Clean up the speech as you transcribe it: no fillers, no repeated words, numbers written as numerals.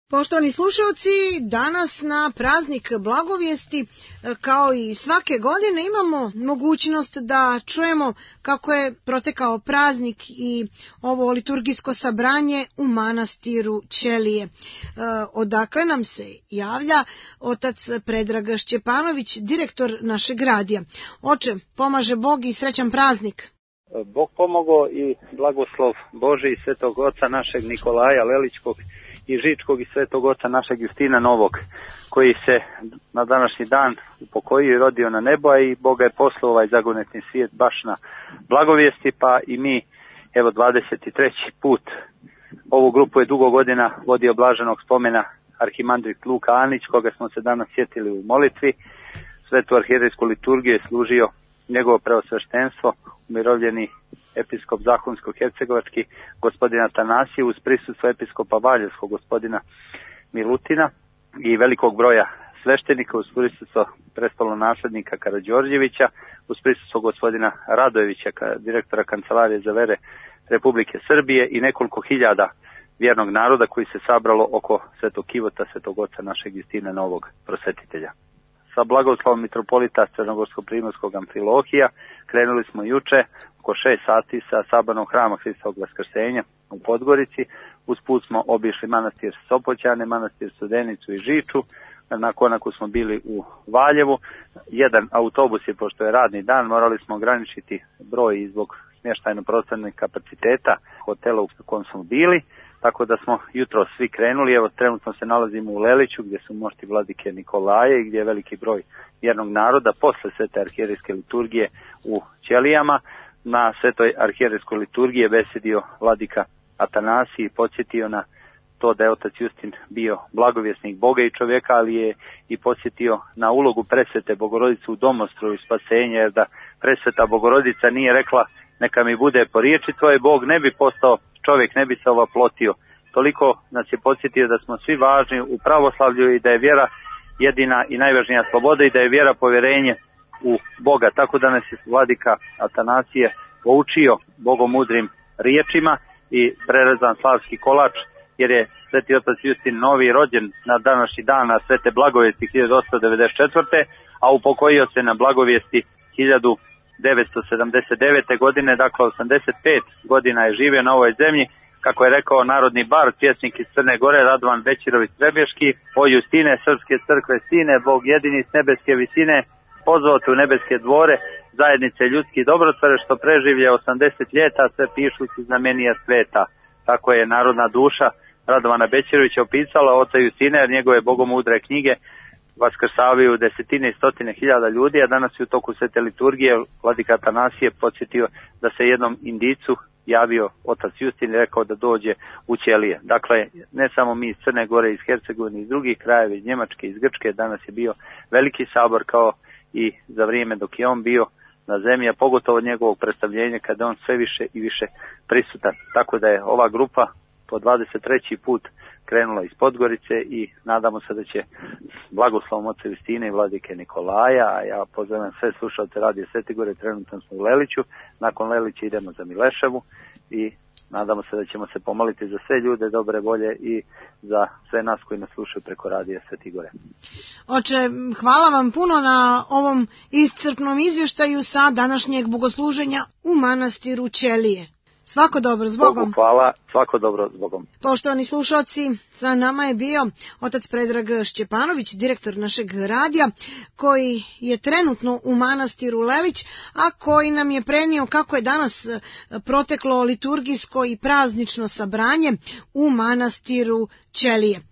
Poštovani slušalci, danas na praznik Blagovijesti, kao i svake godine, imamo mogućnost da čujemo kako je protekao praznik i ovo liturgijsko sabranje u manastiru Ćelije. Odakle nam se javlja otac Predrag Šćepanović, direktor našeg radija. Oče, pomaže Bog i srećan praznik. Bog pomogao i blagoslov Božji i svetog oca našeg Nikolaja Leličkog i Žičkog i svetog oca našeg Justina Novog, koji se na današnji dan upokojio i rodio na nebo, a i Boga je poslao ovaj zagonetni svijet baš na Blagovijesti, pa i mi, evo 23. put, ovu grupu je dugo godina vodio blaženog spomena arhimandrit Luka Anić, koga smo se danas sjetili u molitvi. Svetu arhijerejsku liturgiju je služio njegovo preosveštenstvo, umirovljeni episkop Zahumsko-hercegovački gospodin Atanasije, uz prisustvo episkopa Valjevskog gospodina Milutina i velikog broja sveštenika, uz prisustvo prestolonaslednika Karađorđevića, uz prisustvo gospodina Radojevića, direktora Kancelarije za vere Republike Srbije, i nekoliko hiljada vjernog naroda koji se sabralo oko svetog kivota, svetog oca našeg Justina Novog, prosvetitelja. Sa blagoslovom mitropolita Crnogorsko-primorskog Amfilohija krenuli smo juče oko 6 sati sa sabranom hrama Hristovog Vaskrsenja u Podgorici. Usput smo obišli manastir Sopoćane, manastir Studenicu i Žiču. Na konaku smo bili u Valjevu. Jedan autobus je, pošto je radni dan, morali smo ograničiti broj i zbog smještajno-prostornih kapaciteta hotela u kojem smo bili, tako da smo jutro svi krenuli. Evo, trenutno se nalazimo u Leliću, gdje su mošti vladike Nikolaje i gdje je veliki broj vjernog naroda posle svete arhijerejske liturgije u Ćelijama. Na svetoj arhijerejskoj liturgiji je besedio vladika Atanasije i podsjetio na to da je otac Justin bio blagovjesnik Boga i čovjeka, ali je i podsjetio na ulogu presvete Bogorodice u domostru i spasenje, jer da presveta Bogorodica nije rekla neka mi bude po riječi tvoje, Bog ne bi postao čovjek, ne bi se ovaplotio. Toliko nas je podsjetio da smo svi važni u pravoslavlju i da je vjera jedina i najvažnija sloboda i da je vjera povjerenje u Boga. Tako da nas je vladika Atanasije poučio bogomudrim riječima i prerezan slavski kolač, jer je sveti otac Justin Novi rođen na današnji dan na svete Blagovijesti 1894. a upokojio se na Blagovijesti 1979. godine, dakle 85 godina je živio na ovoj zemlji. Kako je rekao narodni bard, pjesnik iz Crne Gore, Radovan Bećirović Trebeški: o Justine, srpske crkve sine, Bog jedini s nebeske visine, pozvao te u nebeske dvore, zajednice ljudski dobrotvore, što preživlje 80 ljeta, sve pišući znamenija sveta. Tako je narodna duša Radovana Bećirovića opisala oca Justina, jer njegove bogomudre knjige vaskrsavaju desetine i stotine hiljada ljudi, a danas je u toku svete liturgije vladika Atanasije podsjetio da se jednom Indicu javio otac Justin i rekao da dođe u Ćelije. Dakle, ne samo mi iz Crne Gore, iz Hercegovine, iz drugih krajeva, iz Njemačke, iz Grčke, danas je bio veliki sabor kao i za vrijeme dok je on bio na zemlji, a pogotovo njegovog predstavljenja kada je on sve više i više prisutan. Tako da je ova grupa po 23. put krenula iz Podgorice i nadamo se da će blagoslovom oca Justine i vladike Nikolaja, a ja pozdravljam sve slušalce radija Sveti Gore, trenutno smo u Leliću, nakon Lelića idemo za Mileševu i nadamo se da ćemo se pomoliti za sve ljude dobre volje i za sve nas koji nas slušaju preko radija Sveti Gore. Oče, hvala vam puno na ovom iscrpnom izvještaju sa današnjeg bogosluženja u manastiru Ćelije. Svako dobro, s Bogom. Bogu hvala, svako dobro, s Bogom. Poštovani slušalci, sa nama je bio otac Predrag Šćepanović, direktor našeg radija, koji je trenutno u manastiru Lelić, a koji nam je prenio kako je danas proteklo liturgijsko i praznično sabranje u manastiru Ćelije.